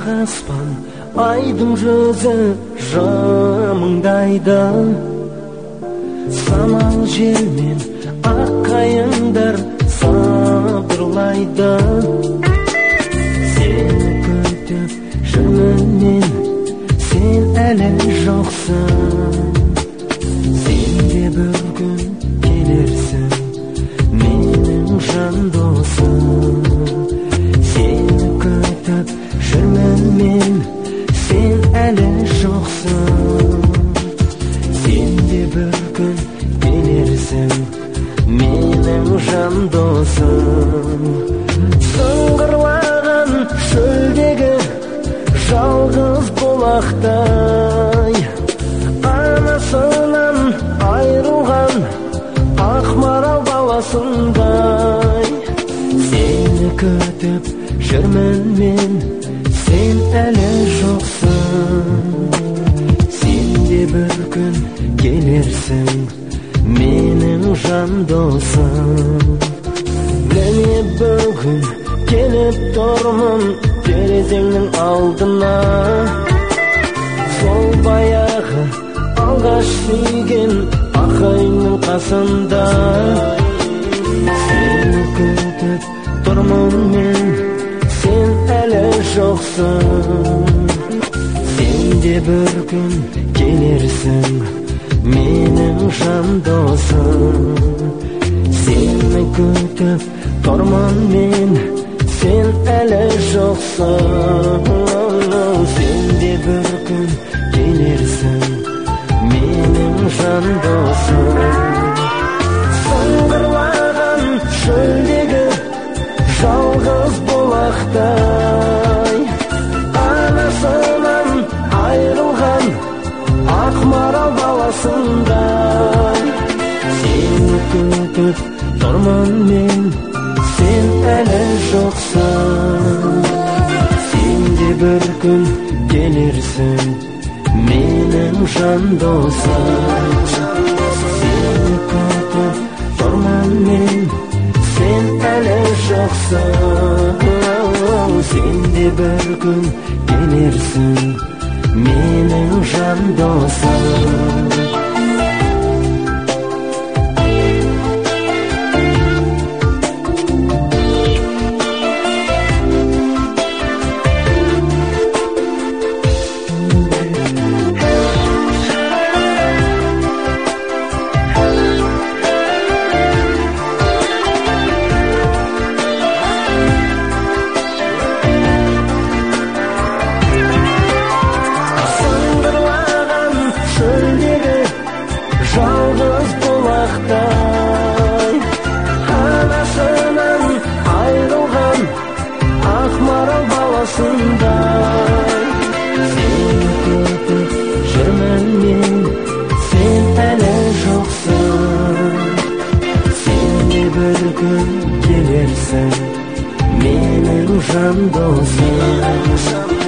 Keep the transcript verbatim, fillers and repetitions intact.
ақ аспан айдың жүзі жымыңдайды, самал желмен ақ қайыңдар сыбырлайды. Сені күтіп жүрмін мен, сен әлі жоқсың. Сен де бір күн келерсің, менің жан досым. Сені күтіп жүрмін мен, сен әлі жоқсың. Сен де бір күн келерсің, менің жан досым. Сыңғырлаған шөлдегі жалғыз бұлақтай, анасынан айырылған ақ марал баласындай. Сені күтіп жүрмін мен, сен әлі жоқсың. Сен де бір күн келерсің, менің жан досым. Міне бүгін келіп тұрмын терезеңнің алдына, сол баяғы алғаш сүйген ақайыңның қасында. Сені күтіп тұрмын мен, сен әлі жоқсың. Сен де бір күн келерсің, менің жан досым. Сені күтіп тұрмын мен, сен әлі жоқсың. Сен де бір күн келерсің, менің жан досым. Сыңғырлаған шөлдегі жалғыз бұлақтай, анасынан айырылған ақ марал баласындай. Сені күтіп тұрмын мен, сен әлі жоқсың. Сен де бір күн келерсің, менің жан досым. Сені күтіп тұрмын мен, сен әлі жоқсың. Сен де бір күн келерсің, менің жан досым. Жалғыз бұлақтай, анасынан айырылған ақ марал баласындай. Сені күтіп жүрмін мен, сен әлі жоқсың. Сен де бір күн келерсің, менің жан досым.